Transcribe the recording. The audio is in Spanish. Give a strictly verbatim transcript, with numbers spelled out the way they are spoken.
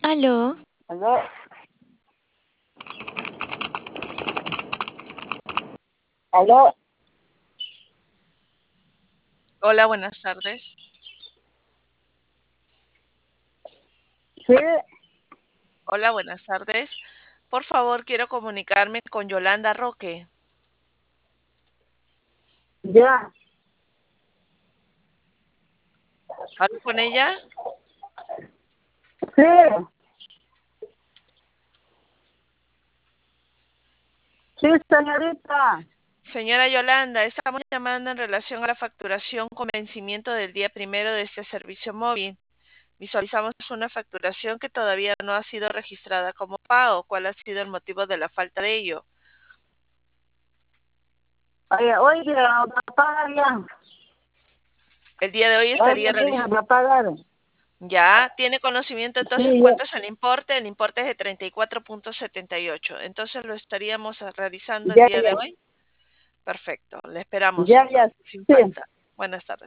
Aló, ¿Aló? ¿Aló? Hola, buenas tardes. Sí, Hola, buenas tardes. Por favor, quiero comunicarme con Yolanda Roque. ya, ¿Hablo con ella? sí, sí, señorita. Señora Yolanda, estamos llamando en relación a la facturación con vencimiento del día primero de este servicio móvil. Visualizamos una facturación que todavía no ha sido registrada como pago. ¿Cuál ha sido el motivo de la falta de ello? Oye, oye, va a pagar ya. El día de hoy estaría Oye, mija, realizando. va a pagar. Ya, ¿tiene conocimiento entonces Sí, cuánto ya, es el importe? El importe es de treinta y cuatro punto setenta y ocho. Entonces lo estaríamos realizando el ya, día de ya, hoy. Perfecto, le esperamos ya, ya, entonces, sin sí. falta. Buenas tardes.